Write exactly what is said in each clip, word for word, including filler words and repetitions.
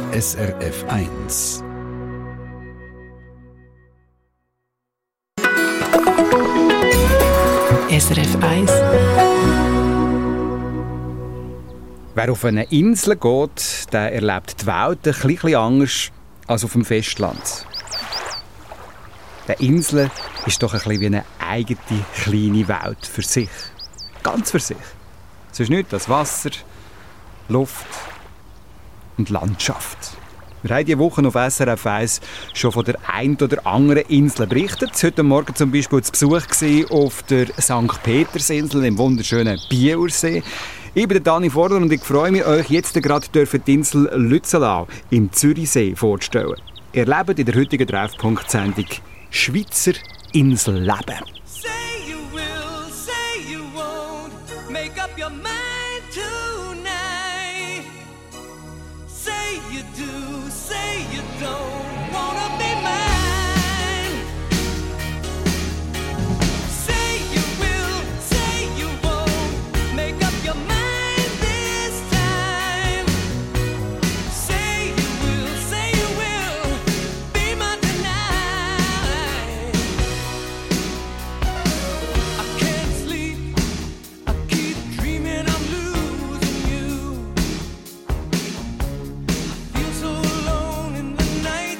S R F eins. S R F eins. Wer auf eine Insel geht, der erlebt die Welt ein bisschen anders als auf dem Festland. Die Insel ist doch ein bisschen wie eine eigene kleine Welt für sich. Ganz für sich. Es ist nicht das Wasser, Luft und Landschaft. Wir haben diese Woche auf S R F eins schon von der einen oder anderen Insel berichtet. Heute Morgen zum Beispiel zu Besuch auf der Sankt Petersinsel im wunderschönen Bielersee. Ich bin Dani Vorder und ich freue mich, euch jetzt gerade die Insel Lützelau im Zürichsee vorzustellen. Ihr lebt in der heutigen Treffpunkt-Sendung Schweizer Inselleben. Say you will, say you won't, make up your mind tonight. Say you do, say you don't, wanna be mine. Say you will, say you won't, make up your mind this time. Say you will, say you will, be mine tonight. I can't sleep, I keep dreaming I'm losing you. I feel so alone in the night.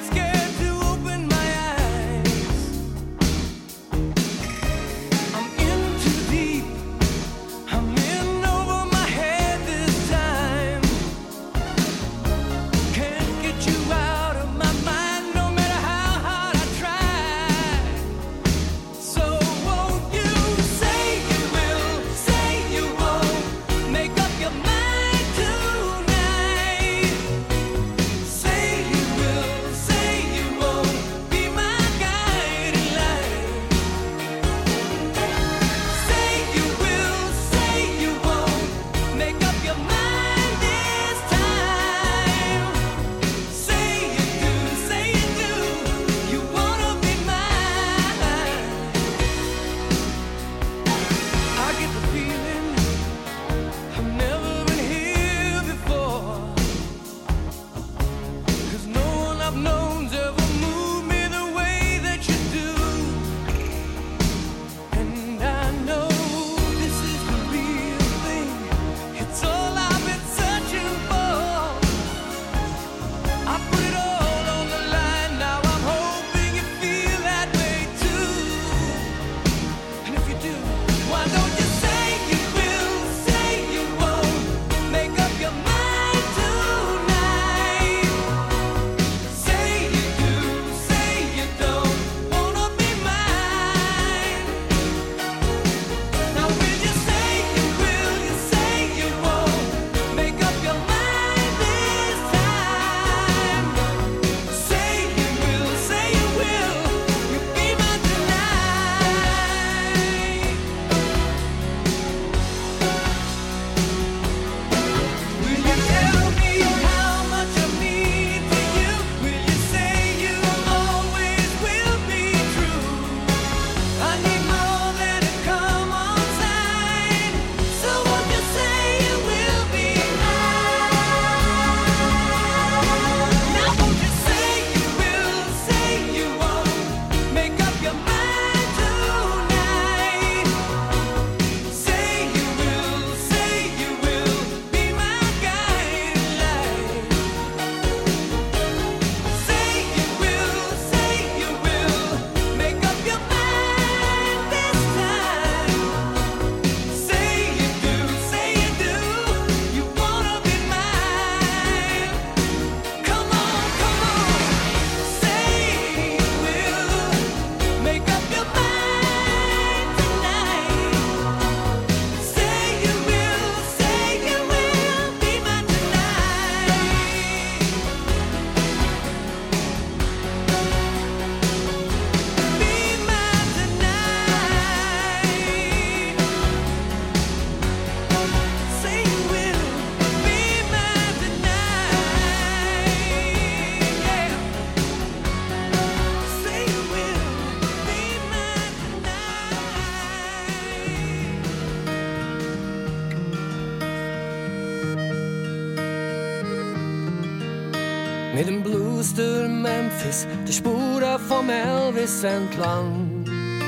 Mit dem Blues durch Memphis, die Spuren vom Elvis entlang.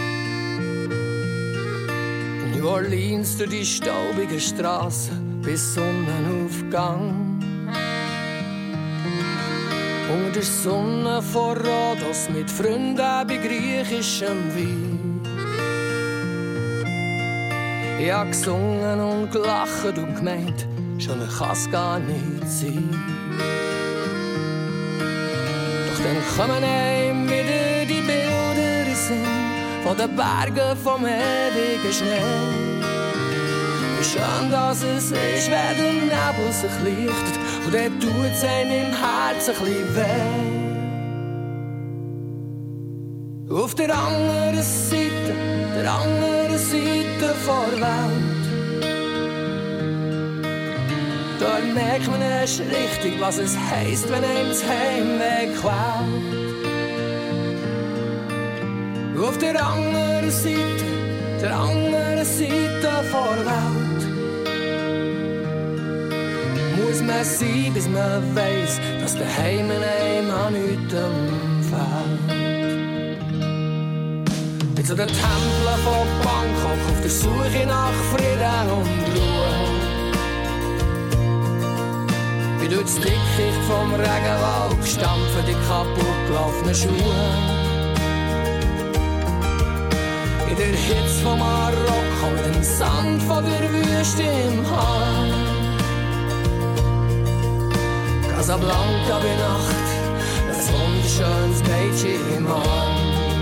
In New Orleans durch die staubigen Straßen bis Sonnenaufgang. Unter der Sonne vor Rhodos mit Freunden bei griechischem Wein. Ich hab gesungen und gelacht und gemeint, schon kann's gar nicht sein. Doch dann kommen einem wieder die Bilder in Sinn von den Bergen vom ewigen Schnee. Wie schön dass es ist, wenn der Nebel sich lichtet und dann tut's einem im Herzen ein bisschen weh. Auf der anderen Seite, der anderen Seite der Welt, da merkt man erst richtig, was es heisst, wenn einem das Heimweh quält. Auf der anderen Seite, der anderen Seite der Welt, muss man sein, bis man weiss, dass daheim einem an nichts fehlt. Bin zu den Tempeln von Bangkok auf der Suche nach Frieden und Ruhe. Bin durch das Dickicht vom Regenwald gestampft für die kaputt gelaufenen Schuhe. In der Hitze von Marokko mit dem Sand von der Wüste im Haar. Casablanca bei Nacht, ein wunderschönes Mädchen im Arm.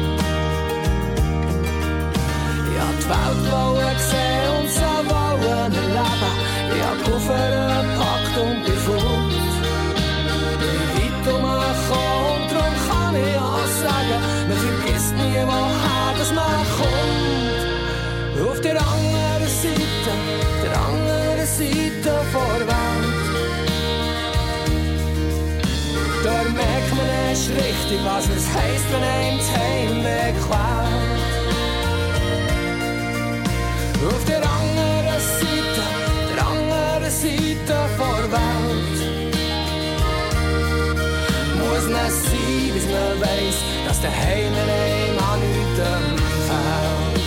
Ich hab die Welt wollen sehen und sie wollen erleben. Ich hab die Koffer gepackt und bin fort. Ich bin weit umgekommen und darum kann ich auch sagen, man vergisst nie, woher das man kommt. Auf der anderen Seite, der anderen Seite der Welt, da merkt man erst richtig, was es heisst, wenn einem das Heimweh quält. Auf der anderen Seite, der anderen Seite der Welt, muss man sein, bis man weiss, dass der Heim einem an nichts fehlt.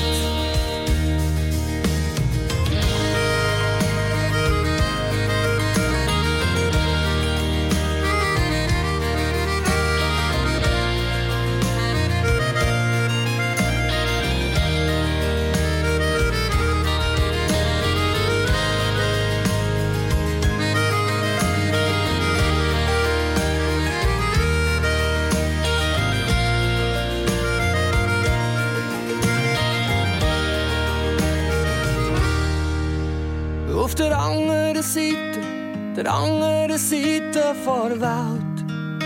Auf der anderen Seite, der anderen Seite der Welt,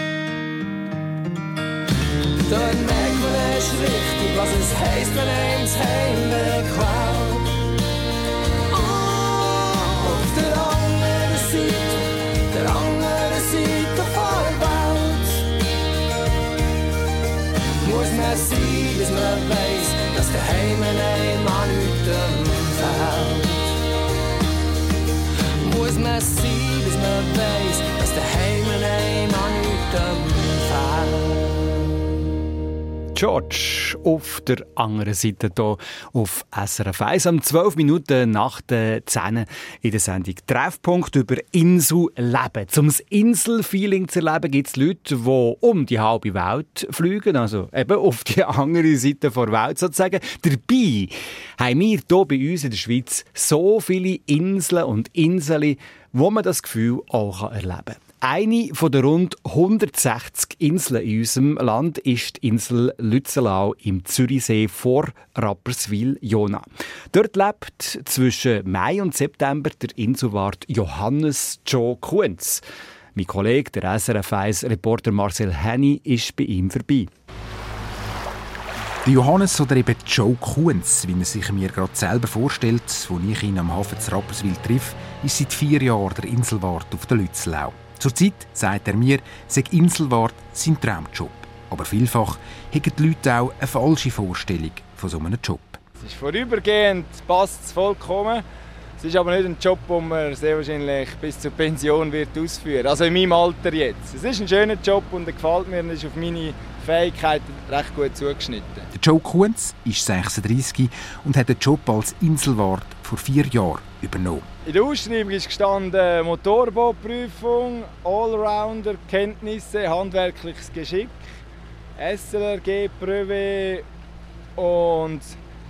da merkt man erst richtig, was es heisst, wenn einem das Heimweh quält. Oh, auf der anderen Seite, der anderen Seite der Welt, muss man sein, bis man weiss, dass der Heim einem an nichts fehlt. Muss man sein, bis man weiss, dass daheim einem an nichts fehlt. George auf der anderen Seite hier auf S R F eins. Um zwölf Minuten nach der zehn in der Sendung Treffpunkt über Inselleben. Um das Inselfeeling zu erleben, gibt es Leute, die um die halbe Welt fliegen, also eben auf die andere Seite der Welt sozusagen. Dabei haben wir hier bei uns in der Schweiz so viele Inseln und Inseln, wo man das Gefühl auch erleben kann. Eine von den rund hundertsechzig Inseln in unserem Land ist die Insel Lützelau im Zürichsee vor Rapperswil-Jona. Dort lebt zwischen Mai und September der Inselwart Johannes Joe Kunz. Mein Kollege, der S R F eins-Reporter Marcel Henny, ist bei ihm vorbei. Der Johannes oder eben Joe Kunz, wie er sich mir gerade selber vorstellt, als ich ihn am Hafen zu Rapperswil treffe, ist seit vier Jahren der Inselwart auf der Lützelau. Zurzeit, sagt er mir, sei Inselwart sein Traumjob. Aber vielfach haben die Leute auch eine falsche Vorstellung von so einem Job. Es ist vorübergehend, passt es vollkommen. Es ist aber nicht ein Job, den man sehr wahrscheinlich bis zur Pension wird ausführen wird. Also in meinem Alter jetzt. Es ist ein schöner Job und er gefällt mir und ist auf meine Fähigkeiten recht gut zugeschnitten. Der Joe Kunz ist sechsunddreissig und hat den Job als Inselwart vor vier Jahren übernommen. In der Ausschreibung ist gestanden Motorbauprüfung, Allrounder, Kenntnisse, handwerkliches Geschick, S L R G-Brevet und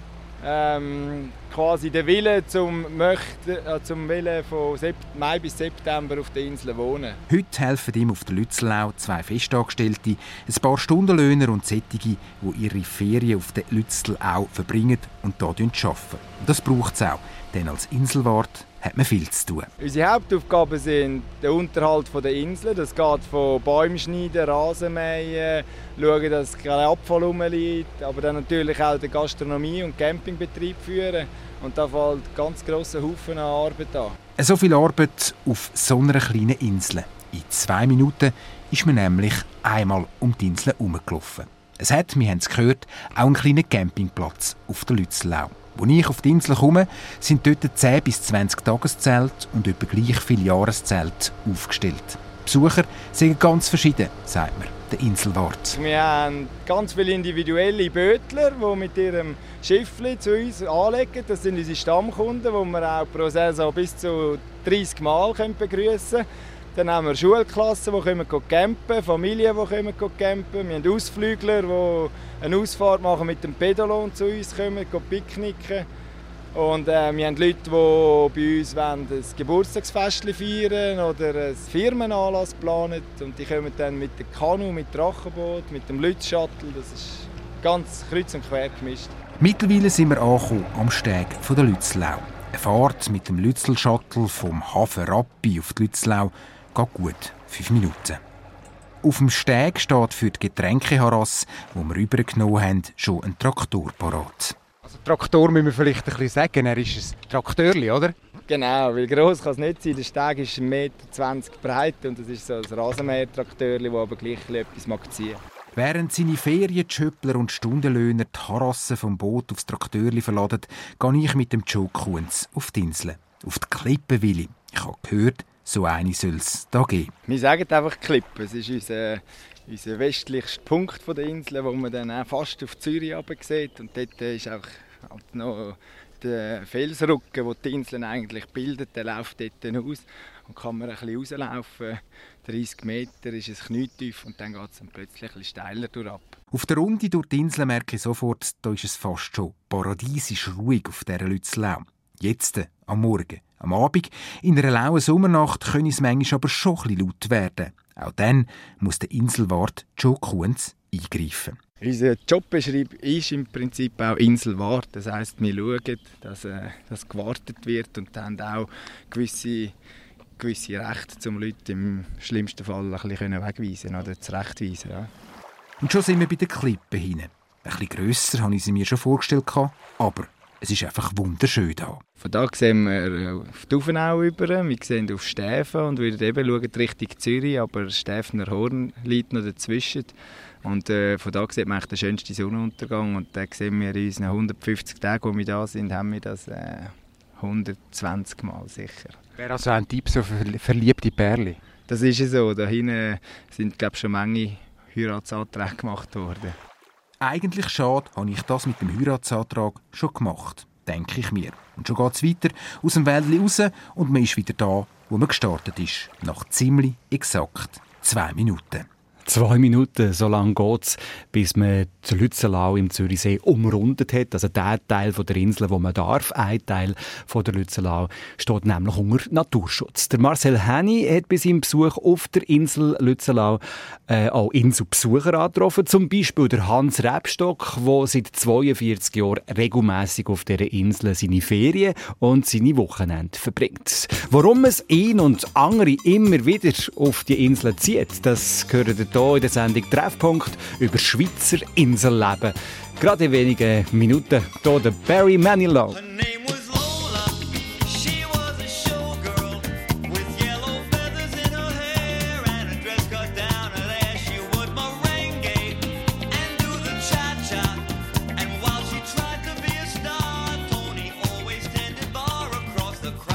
ähm, quasi der Wille zum, Möchten, äh, zum Wille von Mai bis September auf der Insel wohnen. Heute helfen ihm auf der Lützelau zwei Festangestellte, ein paar Stundenlöhner und Sättige, die ihre Ferien auf der Lützelau verbringen und hier arbeiten. Und das braucht es auch, denn als Inselwart hat man viel zu tun. Unsere Hauptaufgaben sind der Unterhalt der Insel. Das geht von Bäume schneiden, Rasenmähen, schauen, dass kein Abfall rumliegt, aber dann natürlich auch die Gastronomie und Campingbetrieb führen. Und da fällt ein ganz grosser Haufen an Arbeit an. So viel Arbeit auf so einer kleinen Insel. In zwei Minuten ist man nämlich einmal um die Insel herumgelaufen. Es hat, wir haben es gehört, auch einen kleinen Campingplatz auf der Lützelau. Als ich auf die Insel komme, sind dort zehn bis zwanzig Tageszelte und etwa gleich viele Jahreszelte aufgestellt. Besucher sind ganz verschieden, sagt mir der Inselwart. Wir haben ganz viele individuelle Bötler, die mit ihrem Schiffli zu uns anlegen. Das sind unsere Stammkunden, die wir auch pro Saison bis zu dreissig Mal begrüßen können. Dann haben wir Schulklassen, die campen können, Familien, die campen können. Wir haben Ausflügler, die eine Ausfahrt machen mit dem Pedalo und zu uns kommen, picknicken. Und äh, wir haben Leute, die bei uns wollen, ein Geburtstagsfest feiern oder einen Firmenanlass planen. Und die kommen dann mit dem Kanu, mit dem Drachenboot, mit dem Lütz-Shuttle. Das ist ganz kreuz und quer gemischt. Mittlerweile sind wir angekommen am Steg von der Lützelau. Eine Fahrt mit dem Lützel-Shuttle vom Hafen Rappi auf die Lützelau geht gut fünf Minuten. Auf dem Steg steht für die Getränkeharasse, die wir rübergenommen haben, schon ein Traktor parat. Also Traktor müssen wir vielleicht ein bisschen sagen, er ist ein Traktörli, oder? Genau, weil gross kann es nicht sein. Der Steg ist ein Meter zwanzig breit und das ist so ein Rasenmäher-Traktörli, das aber gleich etwas mag ziehen. Während seine Ferienschöppler und Stundenlöhner die Harasse vom Boot aufs Traktörli verladen, gehe ich mit dem Joe Kunz auf die Insel. Auf die Klippenwille. Ich habe gehört, so eine soll es da geben. Wir sagen einfach Klippen. Es ist unser, unser westlichster Punkt der Insel, wo man dann auch fast auf Zürich runter sieht. Und dort ist auch halt noch der Felsrücken, den die Insel eigentlich bildet, der läuft dort aus. Und kann man ein bisschen rauslaufen. dreissig Meter ist es knietief und dann geht es dann plötzlich ein bisschen steiler durchab. Auf der Runde durch die Insel merke ich sofort, da ist es fast schon paradiesisch ruhig auf dieser Lützelau. Jetzt, am Morgen, am Abend, in einer lauen Sommernacht, können es manchmal aber schon ein bisschen laut werden. Auch dann muss der Inselwart Joe Kunz eingreifen. Unser Jobbeschreibung ist im Prinzip auch Inselwart. Das heisst, wir schauen, dass, äh, dass gewartet wird und dann auch gewisse, gewisse Rechte, um Leute im schlimmsten Fall ein bisschen wegweisen oder zurechtweisen. Ja. Und schon sind wir bei den Klippen hin. Ein bisschen grösser habe ich sie mir schon vorgestellt, aber es ist einfach wunderschön hier. Von da sehen wir auf die Ufenau über, wir sehen auf Stäfen und würden eben schauen Richtung Zürich, aber Stäfner Horn liegt noch dazwischen. Und äh, von da sieht man den schönsten Sonnenuntergang und da sehen wir in unseren hundertfünfzig Tagen, wo wir da sind, haben wir das äh, hundertzwanzig Mal sicher. Wäre also ein Tipp so für verliebte Pärchen? Das ist es so. Da hinten sind, glaube ich, schon Menge Heiratsanträge gemacht worden. Eigentlich schade, habe ich das mit dem Heiratsantrag schon gemacht, denke ich mir. Und schon geht es weiter aus dem Wäldli raus und man ist wieder da, wo man gestartet ist. Nach ziemlich exakt zwei Minuten. Zwei Minuten, so lange geht es, bis man die Lützelau im Zürichsee umrundet hat. Also der Teil der Insel, wo man darf. Ein Teil von der Lützelau steht nämlich unter Naturschutz. Der Marcel Henny hat bei seinem Besuch auf der Insel Lützelau äh, auch Inselbesucher angetroffen. Zum Beispiel der Hans Rebstock, der seit zweiundvierzig Jahren regelmässig auf dieser Insel seine Ferien und seine Wochenende verbringt. Warum es ihn und andere immer wieder auf die Insel zieht, das gehört hier in der Sendung Treffpunkt über Schweizer Inselleben. Gerade in wenigen Minuten hier der Barry Manilow. Her name was Lola. She was a showgirl with yellow feathers in her hair and a dress cut down her there. She would merengue and do the cha-cha. And while she tried to be a star, Tony always tended bar across the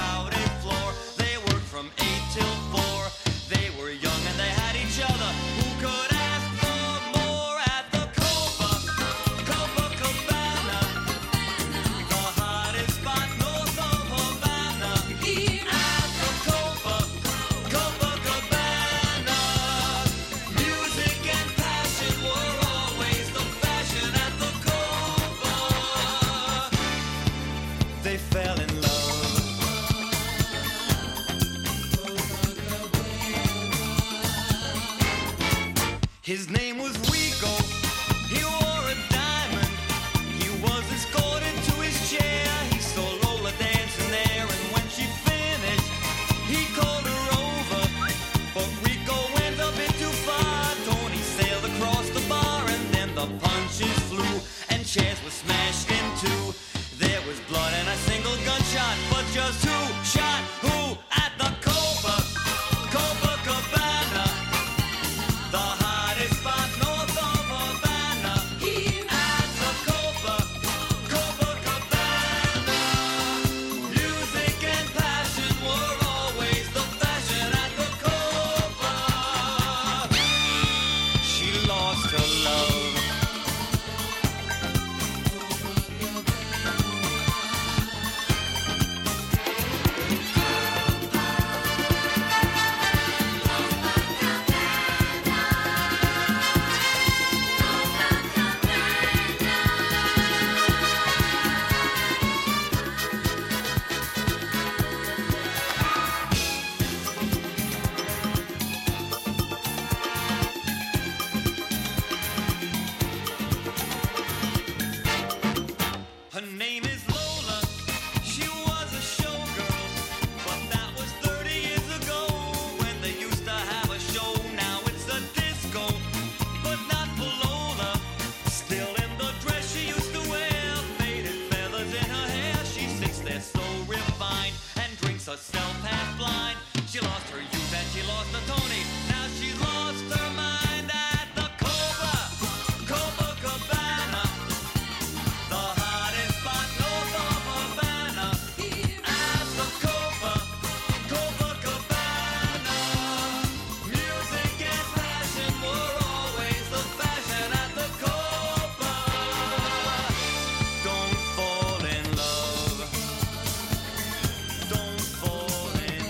His name was Rico. He wore a diamond. He was escorted to his chair. He saw Lola dancing there, and when she finished, he called her over. But Rico went a bit too far. Tony sailed across the bar, and then the punches flew, and chairs were smashed in two. There was blood and a single gunshot, but just who shot who at the Copa, Copacabana, the hottest spot north of Havana. At the Copa, Copacabana, music and passion were always the fashion at the Copa. She lost her love. Her name is Lola. She was a showgirl, but that was thirty years ago when they used to have a show. Now it's a disco, but not for Lola. Still in the dress she used to wear, faded feathers in her hair. She sits there so refined and drinks herself half blind. She lost her youth and she lost her Tony. Now she's lost her mind at the Copa, Copacabana. The hottest spot north of Havana. At the Copa, Copacabana, music and passion were always the fashion at the Copa. Don't fall in love. Don't fall in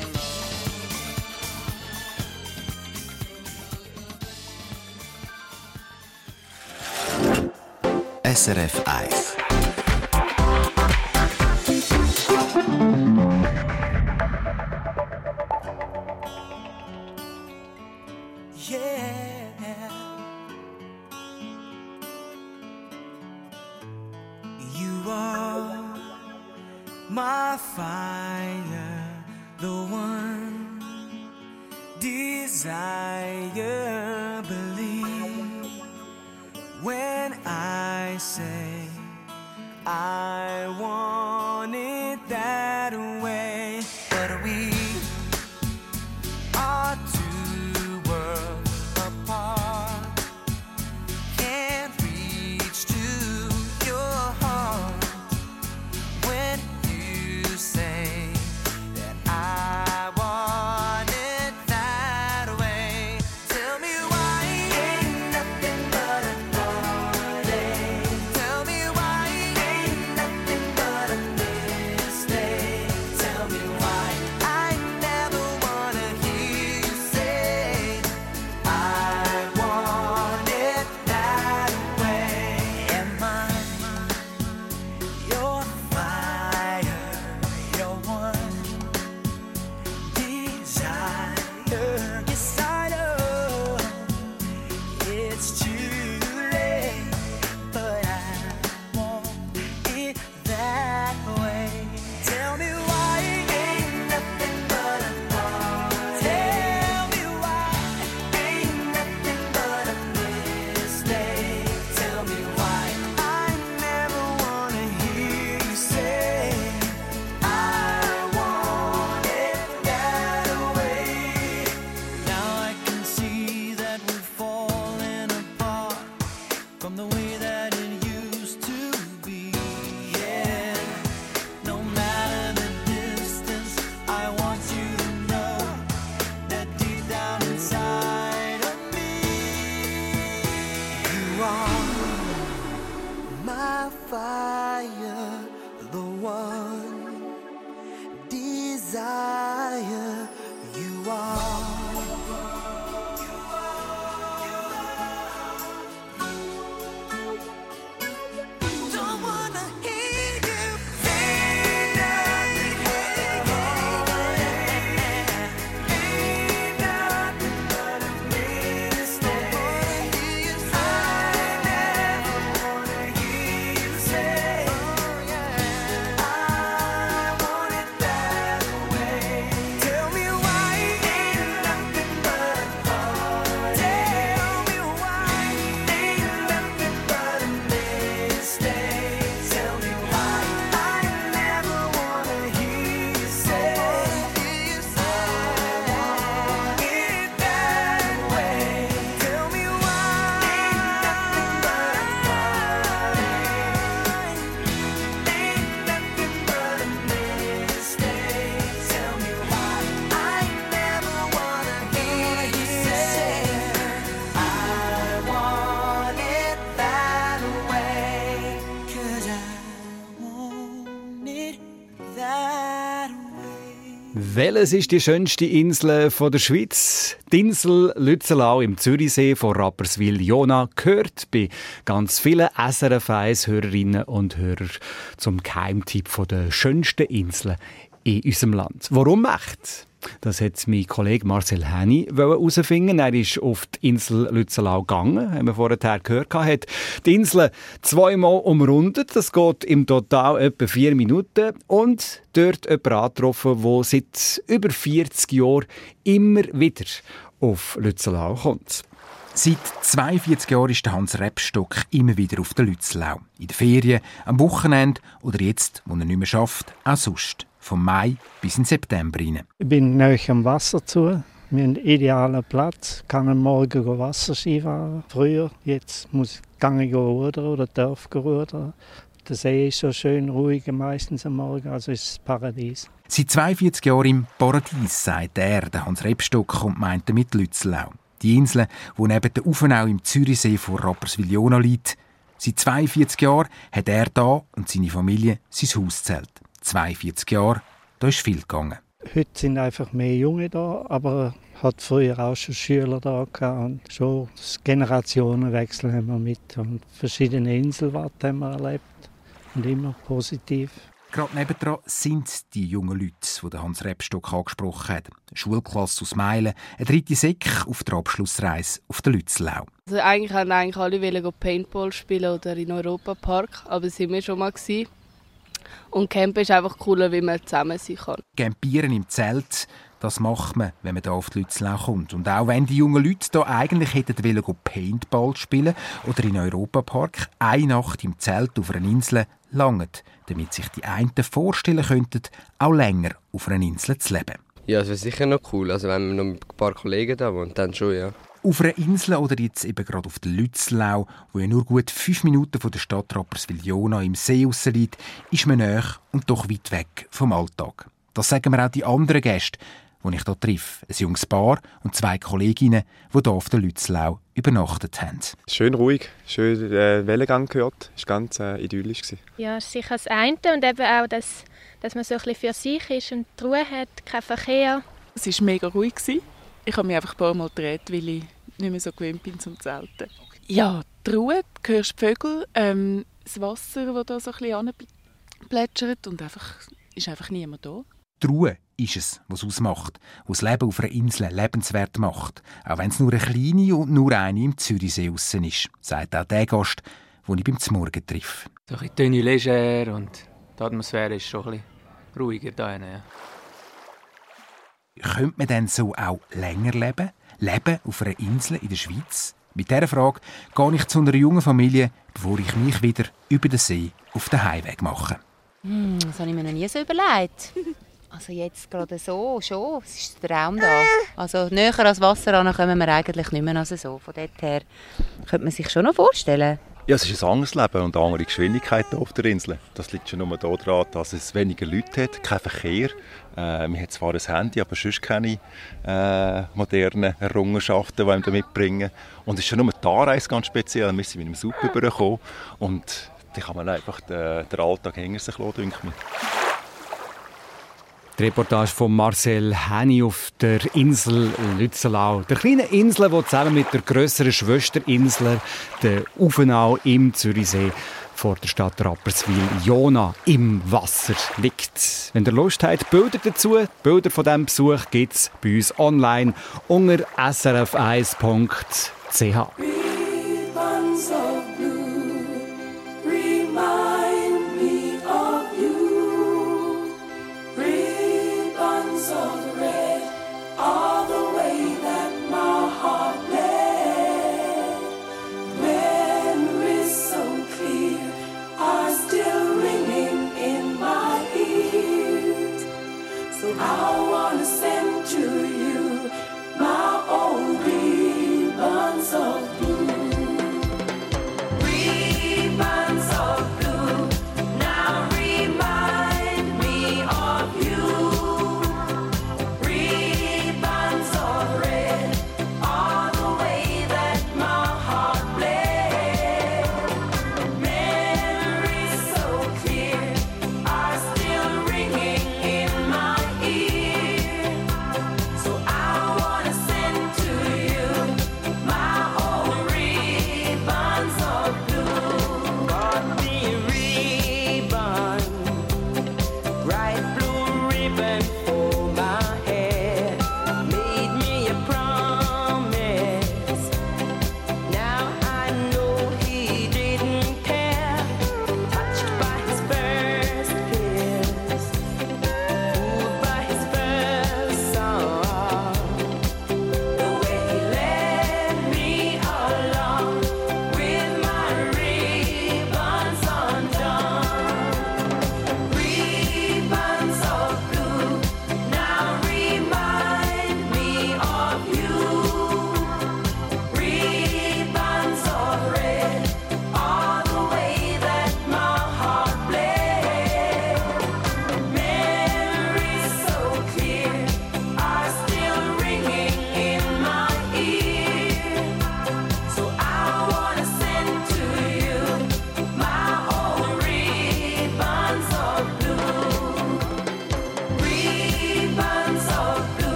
love. S R F eins. Yeah, you are my fire, the one desire. Believe when I say I want it that way, but we are two worlds apart. Can't reach to your heart when you say that I want it that way. Tell me why ain't nothing but a heartache. Tell me why ain't nothing but Welches ist die schönste Insel von der Schweiz? Die Insel Lützelau im Zürichsee von Rapperswil-Jona gehört bei ganz vielen S R F eins Hörerinnen und Hörern zum Geheimtipp von der schönsten Inseln in unserem Land. Warum echt? Das hat mein Kollege Marcel Häni herausfinden. Er ist auf die Insel Lützelau gegangen, haben wir vorher gehört. Er hat die Insel zweimal umrundet. Das geht im Total etwa vier Minuten. Und dort jemanden angetroffen, der seit über vierzig Jahren immer wieder auf Lützelau kommt. Seit zweiundvierzig Jahren ist der Hans Rebstock immer wieder auf der Lützelau. In den Ferien, am Wochenende oder jetzt, wo er nicht mehr schafft, auch sonst. Vom Mai bis in September rein. Ich bin nahe am Wasser zu. Wir haben einen idealen Platz. Ich kann am Morgen Wasserski fahren. Früher, jetzt muss ich gehen rudern oder darf rudern. Der See ist so schön ruhig, meistens am Morgen, also ist es Paradies. Seit zweiundvierzig Jahren im Paradies, sagt er, der Hans Rebstock, und meint damit Lützelau. Die Insel, die neben der Uffenau im Zürichsee vor Rapperswil-Jona liegt. Seit zweiundvierzig Jahren hat er da und seine Familie sein Haus gezählt. zweiundvierzig Jahre, da ist viel gegangen. Heute sind einfach mehr Junge da, aber hat früher auch schon Schüler da gehabt. Und schon das Generationenwechsel haben wir mit und verschiedene Inselwarte haben wir erlebt und immer positiv. Gerade nebendran sind die jungen Leute, die der Hans Rebstock angesprochen hat. Eine Schulklasse aus Meilen, eine dritte Sek auf der Abschlussreise auf der Lützelau. Also eigentlich wollten eigentlich alle Paintball spielen oder in Europapark, aber das waren wir schon mal gewesen. Und Campen ist einfach cooler, wie man zusammen sein kann. Campieren im Zelt, das macht man, wenn man hier auf die Lützelau kommt. Und auch wenn die jungen Leute hier eigentlich hätten wollen, Paintball spielen oder in Europapark, eine Nacht im Zelt auf einer Insel langt, damit sich die einen vorstellen könnten, auch länger auf einer Insel zu leben. Ja, das wäre sicher noch cool. Also wenn man noch mit ein paar Kollegen da wohnt, dann schon, ja. Auf einer Insel oder jetzt eben gerade auf der Lützelau, wo ja nur gut fünf Minuten von der Stadt Rapperswil-Jona im See raus liegt, ist man nahe und doch weit weg vom Alltag. Das sagen mir auch die anderen Gäste, die ich hier treffe. Ein junges Paar und zwei Kolleginnen, die hier auf der Lützelau übernachtet haben. Schön ruhig, schön äh, Wellengang gehört. Es war ganz äh, idyllisch. Ja, sicher das eine und eben auch, dass, dass man so ein bisschen für sich ist und die Ruhe hat, kein Verkehr. Es war mega ruhig. Ich habe mich einfach ein paar Mal gedreht, weil ich nicht mehr so gewöhnt bin zum Zelten. Ja, die Ruhe, du hörst die Vögel, ähm, das Wasser, das da so ein bisschen plätschert und einfach, ist einfach niemand da. Die Ruhe ist es, was es ausmacht, was das Leben auf einer Insel lebenswert macht. Auch wenn es nur eine kleine und nur eine im Zürichsee aussen ist, sagt auch der Gast, den ich beim Zmorgen treffe. So ein bisschen leger und die Atmosphäre ist schon ein bisschen ruhiger da. Ja. Könnte man denn so auch länger leben? Leben auf einer Insel in der Schweiz? Mit dieser Frage gehe ich zu einer jungen Familie, bevor ich mich wieder über den See auf den Heimweg mache. Hm, das habe ich mir noch nie so überlegt. Also jetzt gerade so, schon, es ist der Traum da. Also näher ans Wasser ran kommen wir eigentlich nicht mehr als so. Von dort her könnte man sich schon noch vorstellen. Ja, es ist ein anderes Leben und eine andere Geschwindigkeit hier auf der Insel. Das liegt schon nur daran, dass es weniger Leute hat, kein Verkehr. Äh, man hat zwar ein Handy, aber sonst keine äh, modernen Errungenschaften, die einem da mitbringen. Und es ist schon nur die Anreise ganz speziell. Wir sind mit einem Sub übergekommen und da kann man einfach den, den Alltag hinter sich lassen, denke ich. Die Reportage von Marcel Häni auf der Insel Lützelau. Der kleinen Insel, die zusammen mit der grösseren Schwesterinsel, der Uffenau im Zürichsee, vor der Stadt Rapperswil-Jona im Wasser liegt. Wenn ihr Lust habt, Bilder dazu, Bilder von diesem Besuch gibt es bei uns online unter s r f eins punkt c h. I wanna send to you my old ribbons of blue.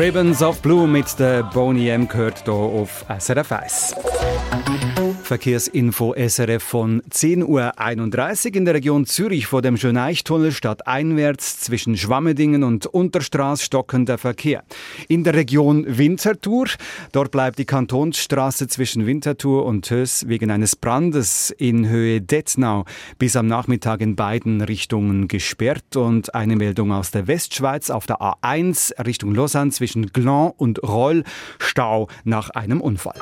Ribbons of Blue mit der Boney M gehört hier auf S R F eins. Verkehrsinfo S R F von zehn Uhr einunddreißig in der Region Zürich vor dem Schöneichtunnel stadteinwärts zwischen Schwammendingen und Unterstraß stockender Verkehr. In der Region Winterthur, dort bleibt die Kantonsstraße zwischen Winterthur und Höss wegen eines Brandes in Höhe Detnau bis am Nachmittag in beiden Richtungen gesperrt. Und eine Meldung aus der Westschweiz auf der A eins Richtung Lausanne zwischen Gland und Roll, Stau nach einem Unfall.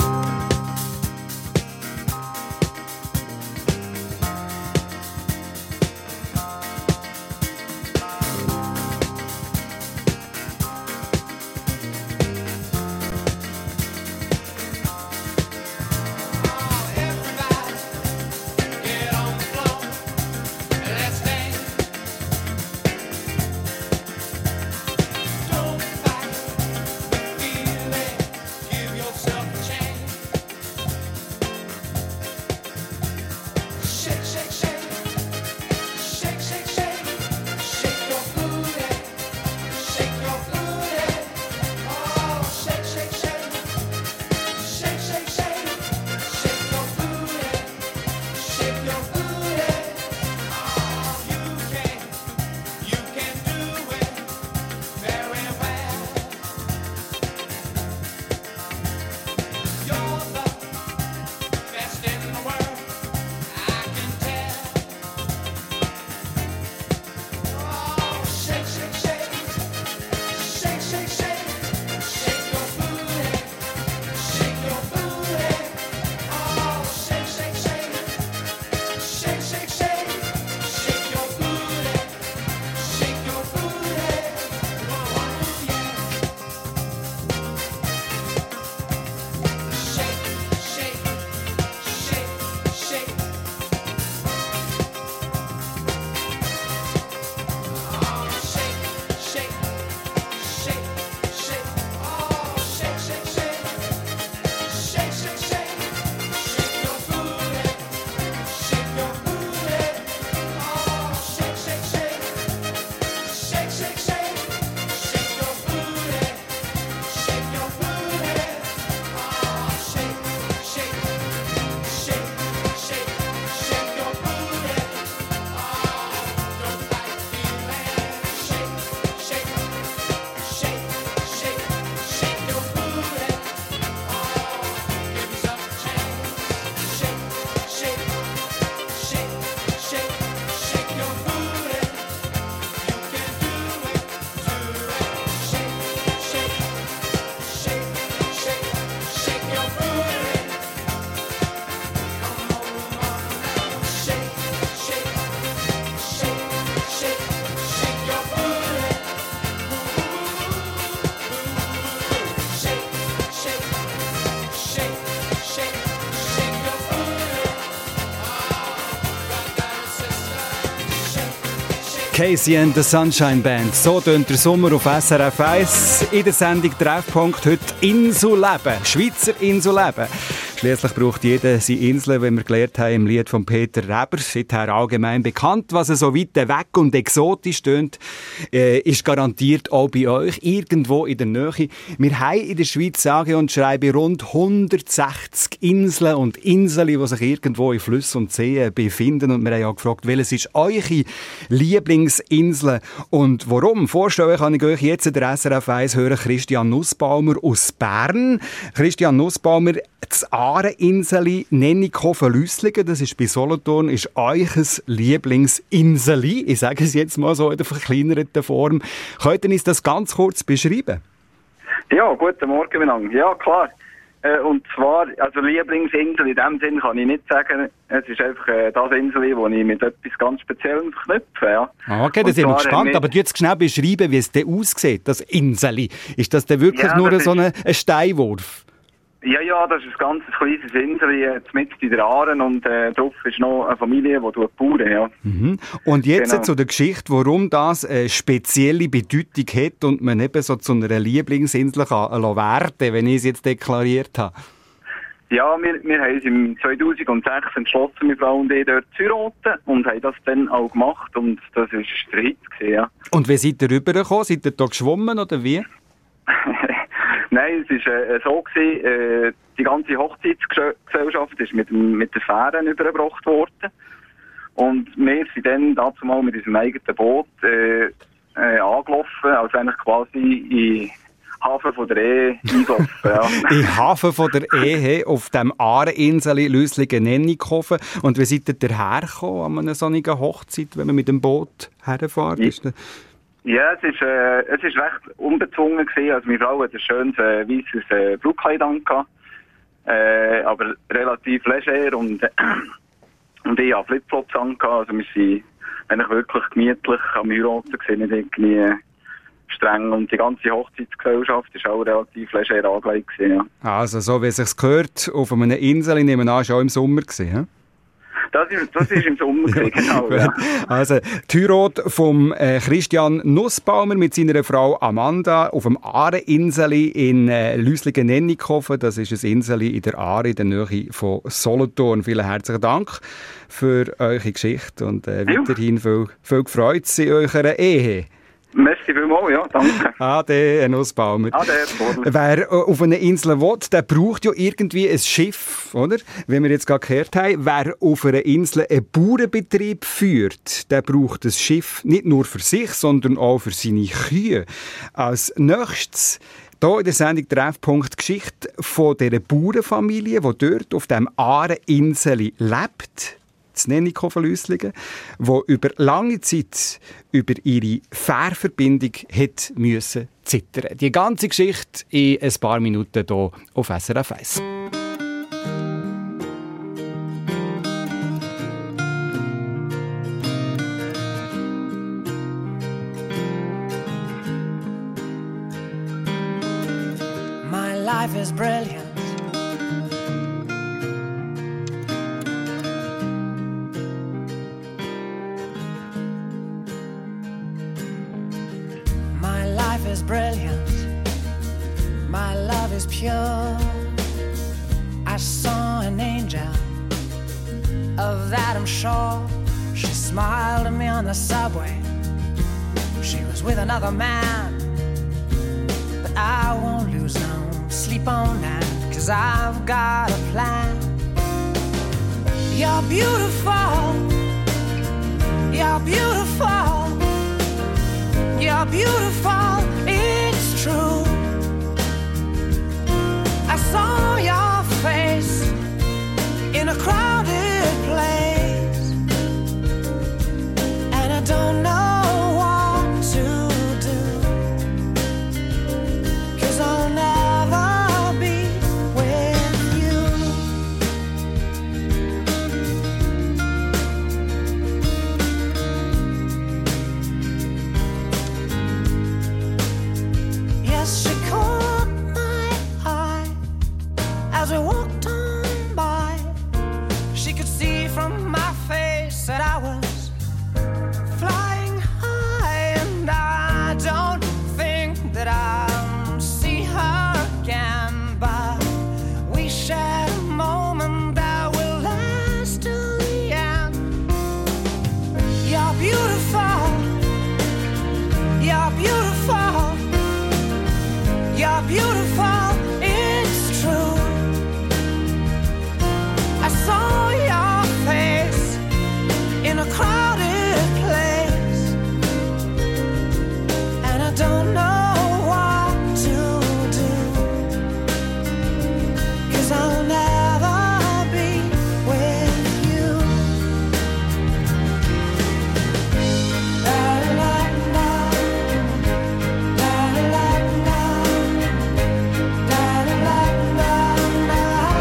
Casey and the Sunshine Band. So tönt der Sommer auf S R F eins. In der Sendung Treffpunkt heute Inselleben. Schweizer Inselleben. Schliesslich braucht jeder seine Insel, wie wir gelernt haben im Lied von Peter Reber. Seither allgemein bekannt, was so weit weg und exotisch tönt, äh, ist garantiert auch bei euch irgendwo in der Nähe. Wir haben in der Schweiz, sage und schreibe, rund hundertsechzig Inseln und Inseln, die sich irgendwo in Flüssen und Seen befinden. Und wir haben ja gefragt, welches ist eure Lieblingsinsel und warum? Vorstellen kann ich euch jetzt der S R F eins hören Christian Nussbaumer aus Bern. Christian Nussbaumer, das Aareninseli Nennikofen-Lüsslingen, das ist bei Solothurn, ist euch Lieblingsinseli. Ich sage es jetzt mal so in der verkleinerten Form. Könnt ihr uns das ganz kurz beschreiben? Ja, guten Morgen miteinander. Ja, klar. Äh, und zwar, also Lieblingsinsel in dem Sinn kann ich nicht sagen. Es ist einfach äh, das Insel, das ich mit etwas ganz Speziellem verknüpfe. Ja. Okay, das ist immer gespannt. Aber du jetzt schnell beschreiben, wie es denn aussieht, das Inseli. Ist das denn wirklich ja, nur so ein, ein Steinwurf? Ja, ja, das ist ein ganz kleines Insel, mitten in der Aaren, und äh, drauf ist noch eine Familie, die bauern, ja. Mhm. Und jetzt genau. zu der Geschichte, warum das eine spezielle Bedeutung hat und man eben so zu einer Lieblingsinsel kann werden, wenn ich es jetzt deklariert habe. Ja, wir, wir haben uns im zweitausendsechs entschlossen, meine Frau und ich, dort zu heiraten, und haben das dann auch gemacht, und das war der Hit gewesen, ja. Und wie seid ihr rübergekommen? Seid ihr da geschwommen oder wie? Nein, es war äh, so, gewesen, äh, die ganze Hochzeitsgesellschaft ist mit, dem, mit der Fähre übergebracht worden. Und wir sind dann dazu mal mit unserem eigenen Boot äh, äh, angelaufen, also eigentlich quasi in Hafen von der Ehe eingelaufen. Ja. Im Hafen von der Ehe auf dem Aareninsel Lüslingen-Nennikofen. Und wie seid ihr hergekommen an einer solchen Hochzeit, wenn man mit dem Boot herfährt? Ist das... Ja, es ist, äh, es ist recht unbezwungen gewesen. Also meine Frau hat ein schönes äh, weißes äh, Brautkleid angehabt, äh, aber relativ leger und, äh, und ich habe Flipflops angehabt. Also wir sind eigentlich wirklich gemütlich am Heiraten gewesen, nicht irgendwie streng. Und die ganze Hochzeitsgesellschaft ist auch relativ leger angelegt gewesen, ja. Also so wie es sich gehört, auf einer Insel, ich nehme an, schon im Sommer gewesen, he? Das ist, das ist im Sommer, gewesen, genau. Ja. Also, die Heirat von äh, Christian Nussbaumer mit seiner Frau Amanda auf dem Aareninseli in äh, Lüslingen-Nennikofen. Das ist ein Inseli in der Aare, in der Nähe von Solothurn. Vielen herzlichen Dank für eure Geschichte und äh, weiterhin viel, viel gefreut in eurer Ehe. Merci vielmals, ja, danke. Ade, Herr Nussbaumer. Ade, Wer auf einer Insel will, der braucht ja irgendwie ein Schiff, oder? Wie wir jetzt gerade gehört haben, wer auf einer Insel einen Bauernbetrieb führt, der braucht ein Schiff nicht nur für sich, sondern auch für seine Kühe. Als nächstes hier in der Sendung Treffpunkt Geschichte von dieser Bauernfamilie, die dort auf dem Aareninseli lebt. Nennikofen-Lüslingen, die über lange Zeit über ihre Fährverbindung hat müssen zittern. Die ganze Geschichte in ein paar Minuten hier auf S R F eins. My life is brilliant. Is brilliant, my love is pure. I saw an angel, of that I'm sure. She smiled at me on the subway. She was with another man, but I won't lose no sleep on that, 'cause I've got a plan. You're beautiful, you're beautiful, you're beautiful, it's true. I saw your face in a crowded place, and I don't know what to do, 'cause I'll never be with you. Yes, she caught my eye as we walked on by. She could see from my face that I was flying high, and I don't think that I'll see her again, but we shared a moment that will last till the end. You're beautiful, you're beautiful, you're beautiful, it's true. I saw your face in a crowded place, and I don't know what to do, 'cause I'll never be with you. La la la, la la la, la la la la.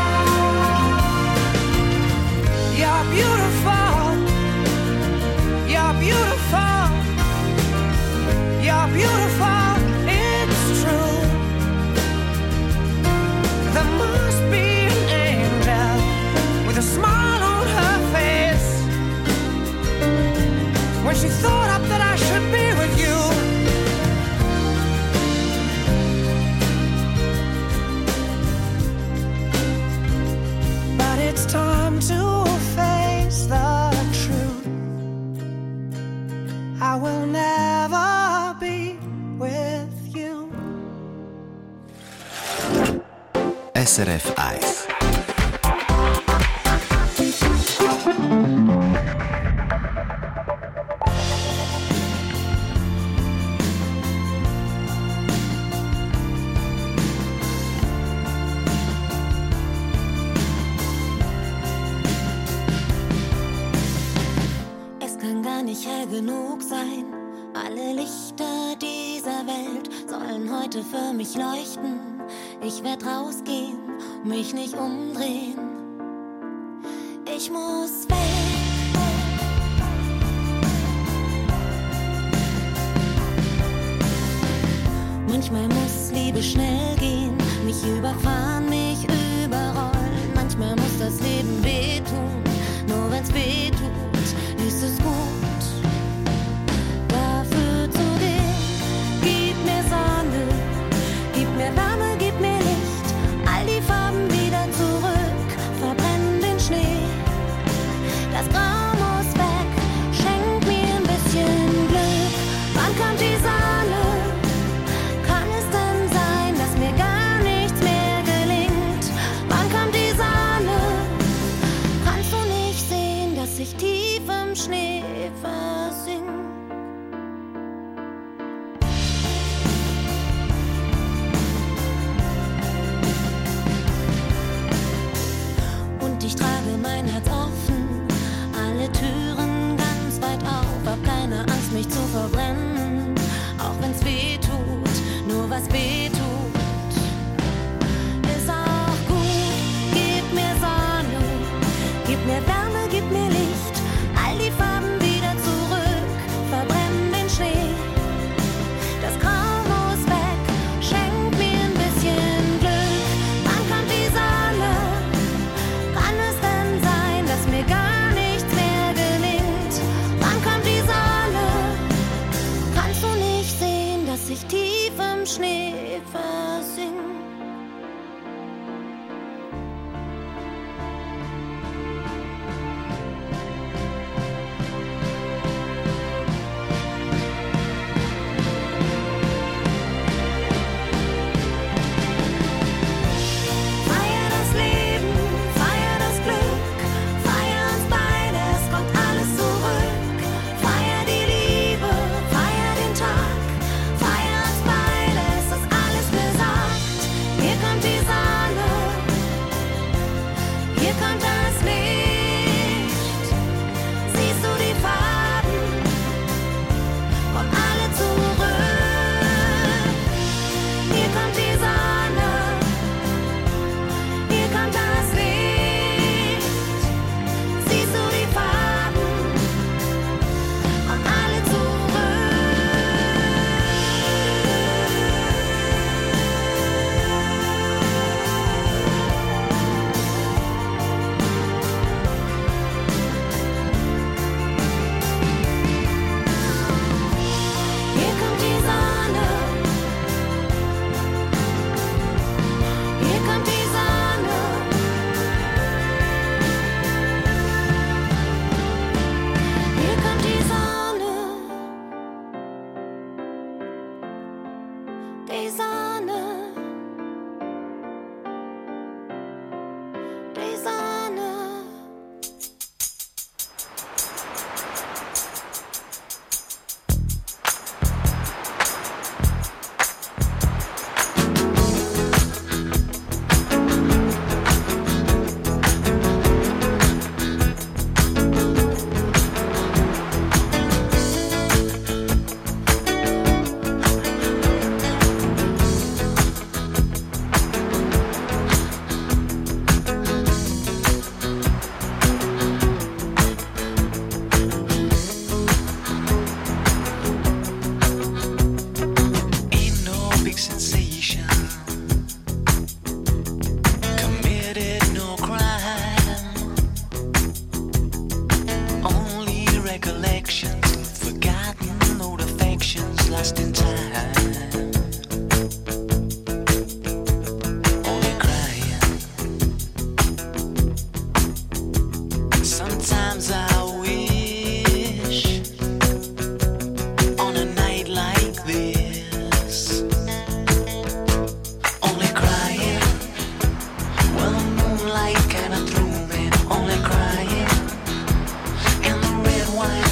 You're beautiful, you're beautiful, you're beautiful, it's true. There must be an angel with a smile on her face when she thought up that I should be with you. But it's time to face the truth. I will never be with you. S R F eins. Es kann gar nicht hell genug sein. Alle Lichter dieser Welt sollen heute für mich leuchten. Ich werd rausgehen, mich nicht umdrehen. Ich muss weg. Manchmal muss Liebe schnell gehen, mich überfahren, mich überrollen. Manchmal muss das Leben wehtun, nur wenn's weh tut, ist es gut. Dafür zu dir, gib mir Sonne, gib mir Wärme, gib mir Licht, all die Farben wieder zurück, verbrenn den Schnee. Das Grau muss weg, schenk mir ein bisschen Glück. Wann kommt die Sonne? Kann es denn sein, dass mir gar nichts mehr gelingt? Wann kommt die Sonne? Kannst du nicht sehen, dass ich tief im Schnee versink? Und ich trage mein Herz offen, alle Türen ganz weit auf, hab keine Angst, mich zu verbrennen, auch wenn's weh tut, nur was weh tut, ist auch gut. Gib mir Sonne, gib mir Wärme, gib mir Licht, all die Farben wieder zurück,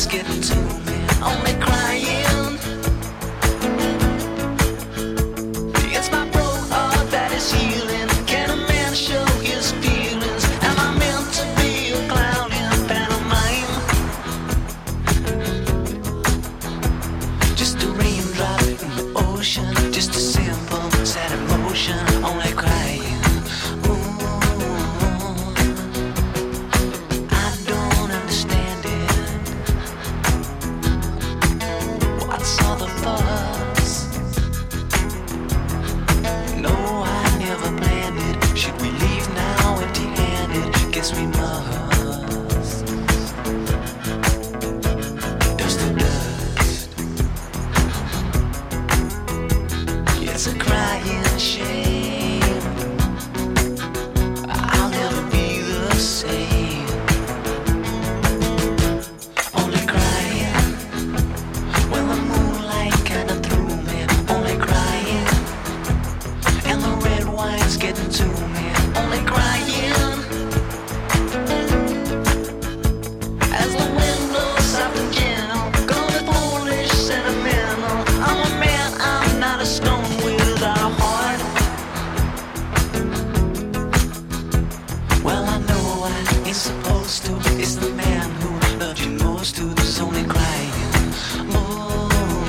getting to me. Only crying. It's my broke heart that is healing. Can a man show his feelings? Am I meant to be a clown in pantomime? Just a raindrop in the ocean, just a simple, sad emotion. Only crying. Guess we must. Dust to dust. It's a crying shame. I'll never be the same. Only crying when the moonlight kinda threw me. Only crying and the red wine's getting to me. Only crying. It's the man who loved you most who's only crying. Oh.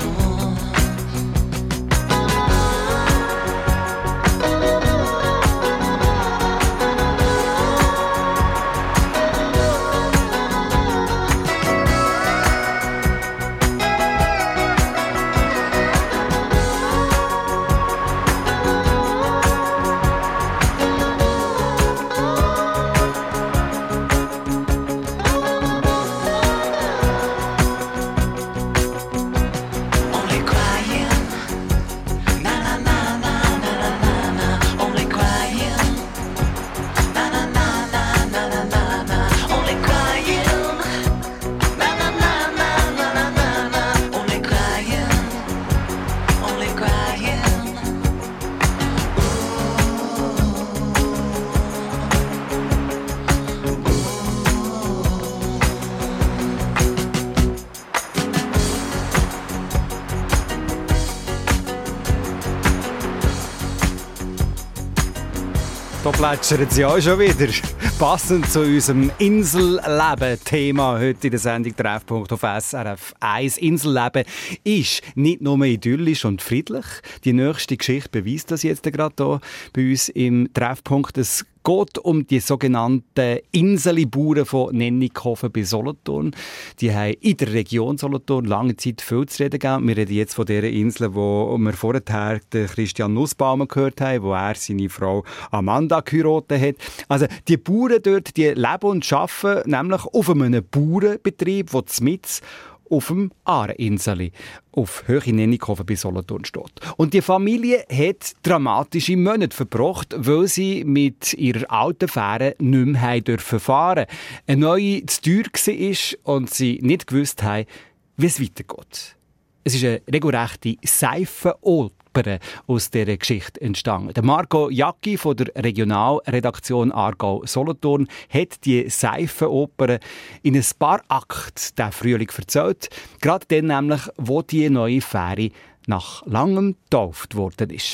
Da plätschert sie auch schon wieder. Passend zu unserem Inselleben-Thema heute in der Sendung Treffpunkt auf S R F eins. Inselleben ist nicht nur idyllisch und friedlich. Die nächste Geschichte beweist das jetzt gerade hier bei uns im Treffpunkt. Es geht um die sogenannten Inseli-Bauern von Nennikofen bei Solothurn. Die haben in der Region Solothurn lange Zeit viel zu reden gegeben. Wir reden jetzt von dieser Insel, wo wir vorher den Christian Nussbaumer gehört haben, wo er seine Frau Amanda geheiratet hat. Also die Bauern dort, die leben und arbeiten nämlich auf einem Bauernbetrieb, der mitten auf dem Aareninseli auf Höhe Nennikofen bei Solothurn steht. Und die Familie hat dramatische Monate verbracht, weil sie mit ihrer alten Fähre nicht mehr fahren durften. Eine neue zu teuer war und sie nicht gewusst haben, wie es weitergeht. Es ist eine regelrechte Seifenoper aus dieser Geschichte entstanden. Der Marco Jacki von der Regionalredaktion Aargau-Solothurn hat die Seifenoper in ein paar Akten diesen Frühling erzählt. Gerade dann nämlich, wo die neue Fähre nach langem getauft worden ist.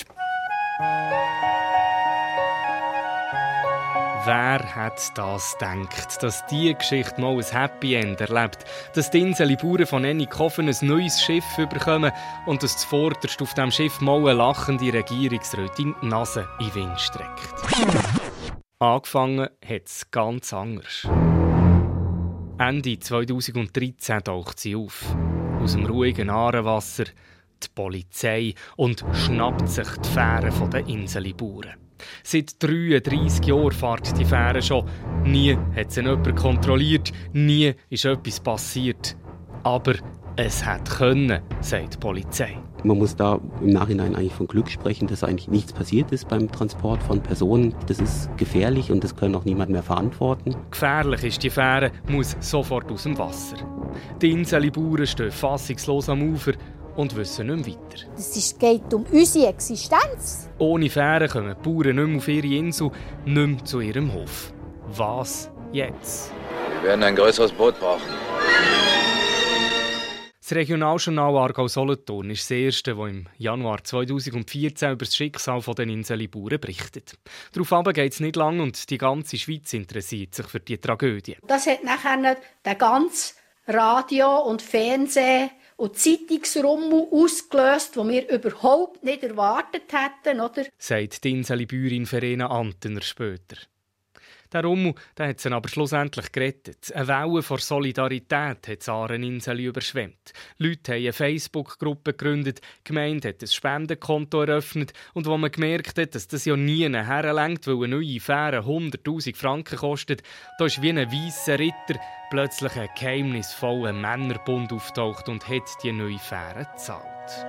Wer hat das gedacht, dass diese Geschichte mal ein Happy End erlebt? Dass die Inseli-Bauern von Nennikofen ein neues Schiff bekommen und dass zuvorderst auf diesem Schiff mal eine lachende Regierungsrätin die Nase in den Wind streckt. Angefangen hat es ganz anders. Ende zweitausenddreizehn taucht sie auf. Aus dem ruhigen Aarenwasser die Polizei und schnappt sich die Fähre der Inseli-Bauern. Seit dreiunddreissig Jahren fährt die Fähre schon. Nie hat sie jemand kontrolliert, nie ist etwas passiert. Aber es hätte können, sagt die Polizei. Man muss da im Nachhinein eigentlich von Glück sprechen, dass eigentlich nichts passiert ist beim Transport von Personen. Das ist gefährlich und das kann auch niemand mehr verantworten. Gefährlich ist die Fähre, muss sofort aus dem Wasser. Die Inseli-Bauern stehen fassungslos am Ufer und wissen nicht mehr weiter. Es geht um unsere Existenz. Ohne Fähre kommen die Bauern nicht mehr auf ihre Insel, nicht mehr zu ihrem Hof. Was jetzt? Wir werden ein größeres Boot brauchen. Das Regionaljournal Aargau-Solothurn ist das erste, das im Januar zweitausendvierzehn über das Schicksal der Inseli-Bauern berichtet. Darauf geht es nicht lang und die ganze Schweiz interessiert sich für die Tragödie. Das hat nachher den ganzen Radio- und Fernseh- und Zeitungsrummel ausgelöst, den wir überhaupt nicht erwartet hätten, oder? Sagt die Inseli-Bäuerin Verena Antener später. Der Rummel der hat sie aber schlussendlich gerettet. Eine Welle von Solidarität hat die Aareninsel überschwemmt. Leute haben eine Facebook-Gruppe gegründet, die Gemeinde hat ein Spendenkonto eröffnet und wo man gemerkt hat, dass das ja nie herlenkt, weil eine neue Fähre hunderttausend Franken kostet, da ist wie ein weisser Ritter plötzlich ein geheimnisvoller Männerbund auftaucht und hat die neue Fähre gezahlt.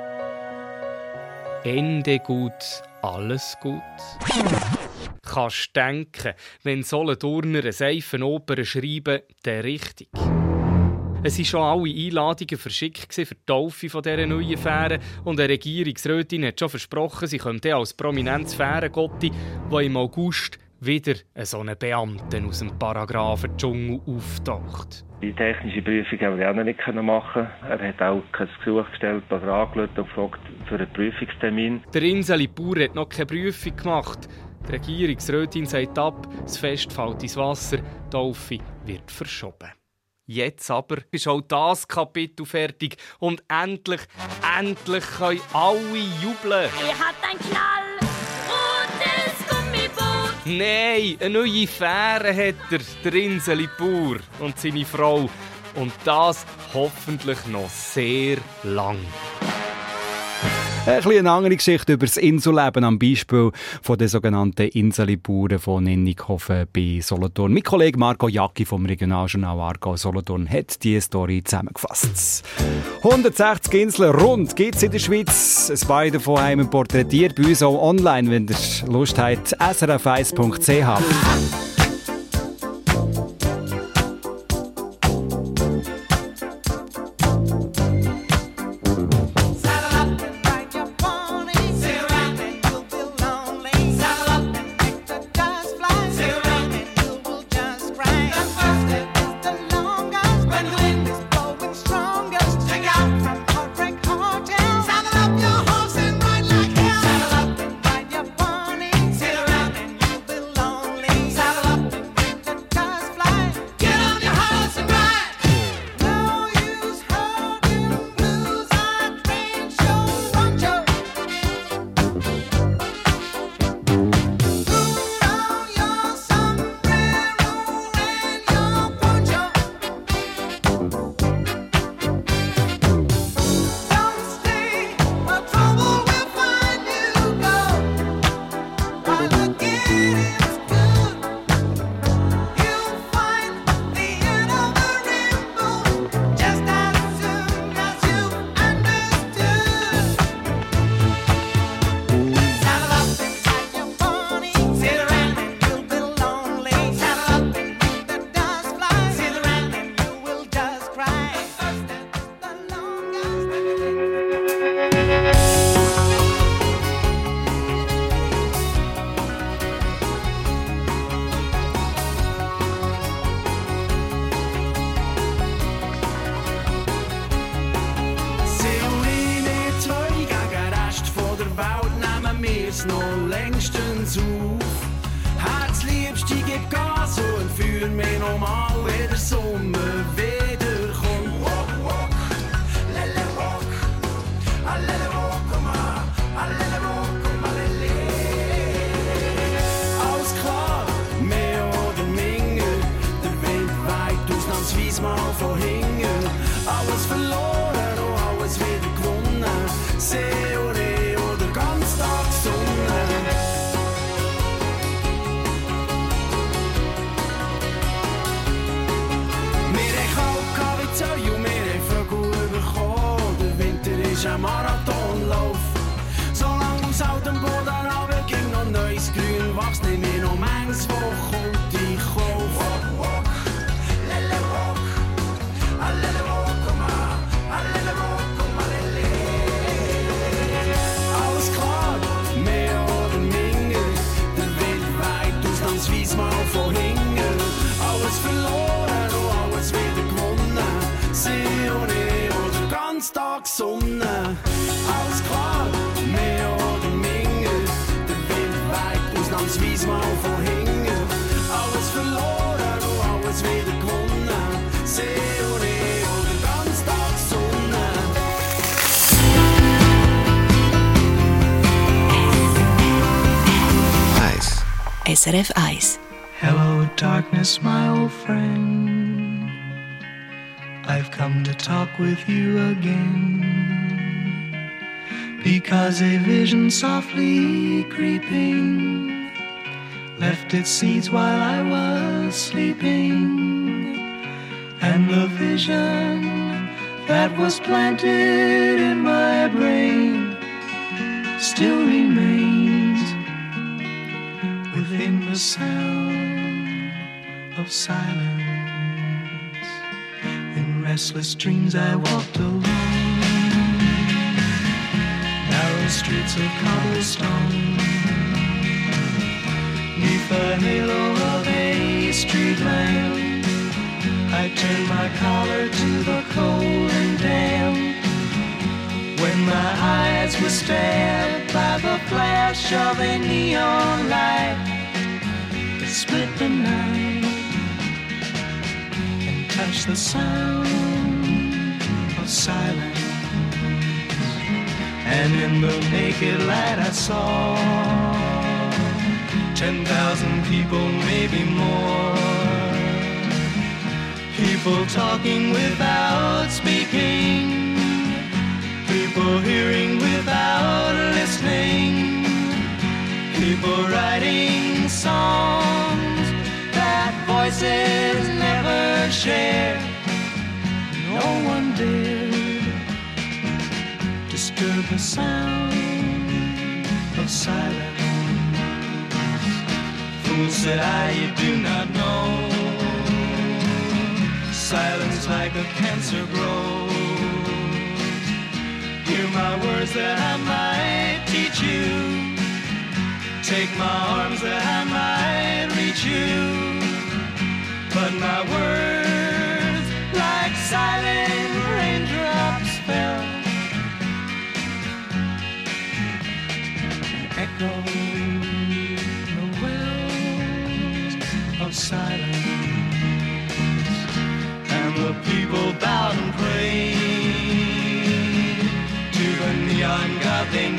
Ende gut, alles gut. Kannst denken, wenn Solothurner eine Seifenoper schreiben, dann richtig. Es waren schon alle Einladungen verschickt für die Taufe dieser neuen Fähre und eine Regierungsrätin hat schon versprochen, sie könnte als prominentes Fährengotti, der im August wieder so einen Beamten aus dem Paragraphendschungel auftaucht. Die technische Prüfung haben wir auch noch nicht machen. Er hat auch kein Gesuch gestellt oder angerufen und gefragt für einen Prüfungstermin. Der Inseli-Bauer hat noch keine Prüfung gemacht. Die Regierungsrätin sagt ab, das Fest fällt ins Wasser, die Taufe wird verschoben. Jetzt aber ist auch das Kapitel fertig und endlich, endlich können alle jubeln. Er hat ein Knall, rotes Gummiboot. Nein, eine neue Fähre hat er, der Inseli-Bauer und seine Frau. Und das hoffentlich noch sehr lang. Ein bisschen eine andere Geschichte über das Inselleben am Beispiel von den sogenannten Inseli-Bauern von Ninnighofen bei Solothurn. Mein Kollege Marco Jacki vom Regionaljournal Aargau-Solothurn hat diese Story zusammengefasst. hundertsechzig Inseln rund gibt es in der Schweiz. Ein paar davon haben wir porträtiert bei uns auch online, wenn ihr Lust habt. S R F eins Punkt C H. es noch längstens auf. Herzliebste, gib Gas und führ mich nochmal, wenn der Sommer wiederkommt. Walk, walk, lele walk, a lele walk, ma, a lele walk, ma lele. Alles klar, mehr oder minder, der Wind weht ausnahmsweise mal von hinten. Alles verloren und alles wieder gewonnen, See und Reh oder ganz Tag Sonne. Ein Marathonlauf. Solange aus altem Boden runter ging noch neues Grün wächst, nehm ich noch manches, wo kommt ich auf. Walk, walk, lele walk, a lele walk, ma, a lele walk, ma lele. Alles klar, mehr oder minder, der Wind weht ausnahmsweise mal von hinten. Alles verloren und alles wieder gewonnen, See und Reh oder ganz Sonntagssonne. Alles klar, mehr oder minder. Der Wind weht ausnahmsweise mal von hinten. Alles verloren und alles wieder gewonnen. See und ich oder ganz Tag Sonne. Eis. S R F eins. Hello darkness, my old friend. I've come to talk with you again. Because a vision softly creeping left its seeds while I was sleeping. And the vision that was planted in my brain still remains within the sound of silence. In restless dreams I walked alone, narrow streets of cobblestone, neath the halo of a street lamp. I turned my collar to the cold and damp, when my eyes were stabbed by the flash of a neon light that split the night and touched the sound of silence. And in the naked light I saw ten thousand people, maybe more. People talking without speaking, people hearing without listening, people writing songs that voices never share. No one dared disturb the sound of silence. Fool, said I, you do not know. Silence like a cancer grows. Hear my words that I might teach you. Take my arms that I might reach you. But my words, like silent raindrops, fell, echoing the wells of silence. And the people bowed and prayed to the neon god they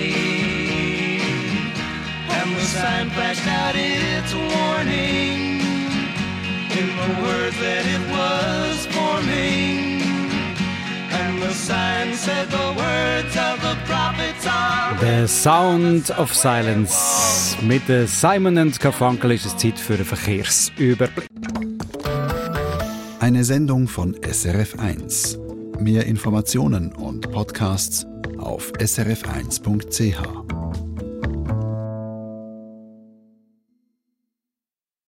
made. And the sign flashed out its warning in the words that it was forming. And the sign said the words of the prophets are The Sound of Silence. Mit Simon und Garfunkel ist es Zeit für einen Verkehrsüberblick. Eine Sendung von S R F eins. Mehr Informationen und Podcasts auf s r f eins punkt c h.